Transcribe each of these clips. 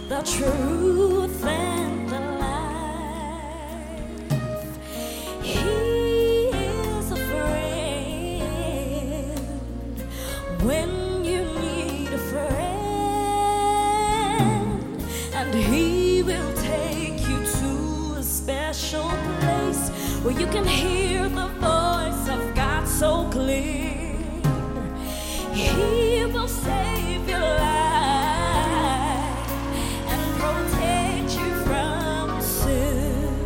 the truth and the life. He is a friend when you need a friend, and he will take you to a special place where you can hear the voice of God so clear. He will save your life and protect you from sin.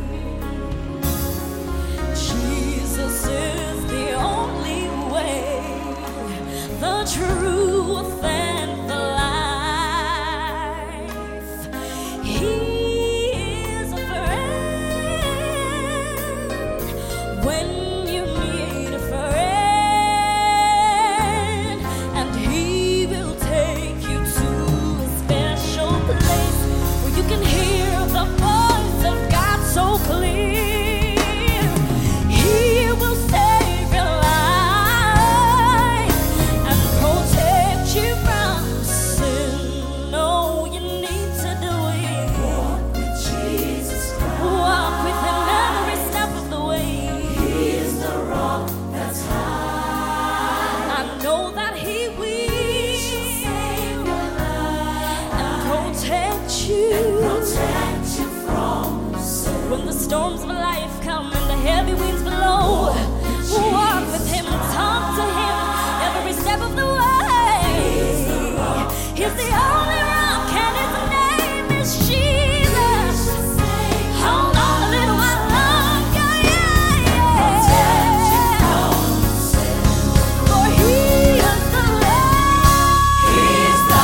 Jesus is the only way, the truth and the life. He is a friend when you need a friend, and he will take you to a special place where you can hear the voice of God so clear. He will save your life and protect you from sin. All you need to do is walk with Jesus Christ. Walk with him every step of the way. He is the rock that's high. I know that he will save your life and protect you from sin. When the storms of life come and the heavy winds blow, walk with him, talk to him every step of the way. He's the only rock and his name is Jesus. Hold on a little while longer, for he is the light. He's the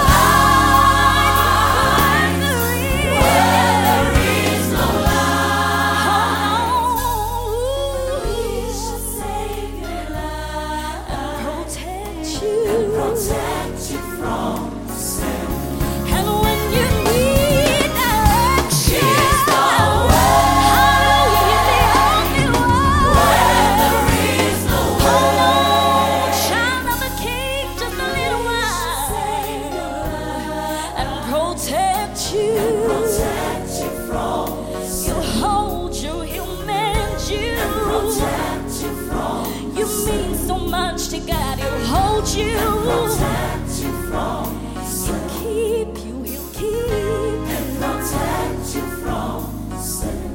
light where there is no light. He shall save your life and protect you from sin. And when you need direction, he's the way. Hallelujah, he's the only way. Where there is no way. Hold on, child of the King, just a little while, and protect you from sin. He'll hold you, he'll mend you, you mean so much to God, he'll hold you, he'll keep you, he'll keep and protect you from sin.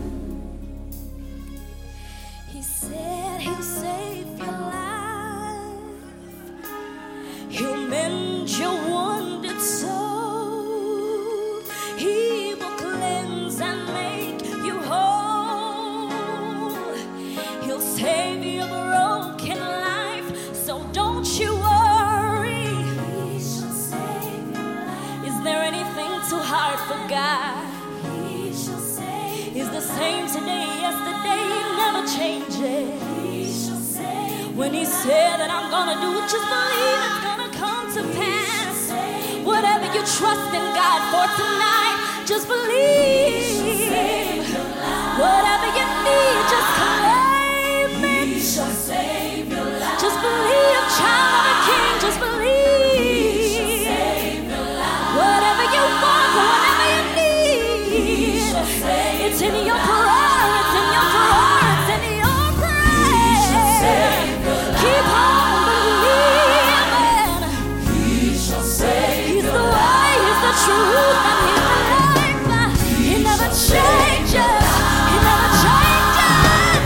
He said he'll save your life, he'll mend your wounded soul, he will cleanse and make you whole, he'll save your broken life, so don't you worry. He shall save your life. Is there anything too hard for God? He shall save. He's the same today, yesterday, he never changes. He shall save. When he said that I'm gonna do it, just believe it's gonna come to pass. Whatever you trust in God for tonight, just believe. Whatever you need, just claim it. He shall save your life. Just believe, child of the King, just believe. Whatever you want, whatever you need, it's in your prayer, it's in your prayer, it's in your prayer. Keep on believing. He's the way, he's the truth, and he's the life. He never changes. He never changes.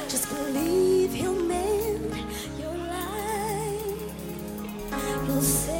Believe he'll mend your life. He'll